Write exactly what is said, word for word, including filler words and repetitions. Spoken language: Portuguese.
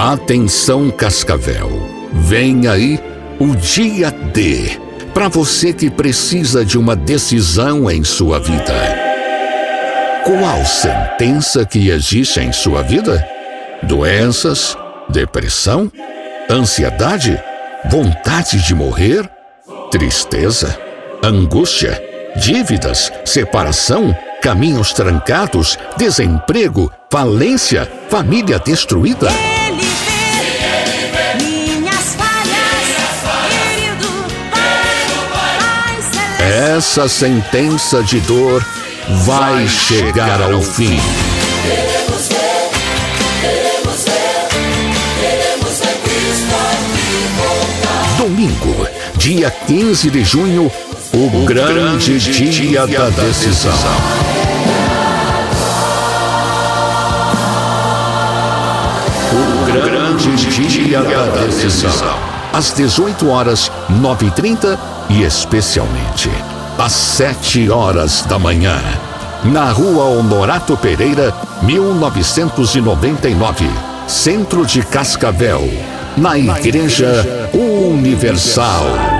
Atenção, Cascavel, vem aí o dia D, para você que precisa de uma decisão em sua vida. Qual sentença que existe em sua vida? Doenças, depressão, ansiedade, vontade de morrer, tristeza, angústia, dívidas, separação, caminhos trancados, desemprego, falência, família destruída? Ele vê minhas falhas, querido Pai Celeste. Essa sentença de dor vai chegar ao fim. Queremos ver, queremos ver, queremos ver Cristo aqui voltar. Domingo, dia quinze de junho, o grande dia da decisão. O grande dia da decisão. Às dezoito horas, nove e trinta e especialmente às sete horas da manhã. Na rua Honorato Pereira, mil novecentos e noventa e nove, centro de Cascavel, na Igreja Universal.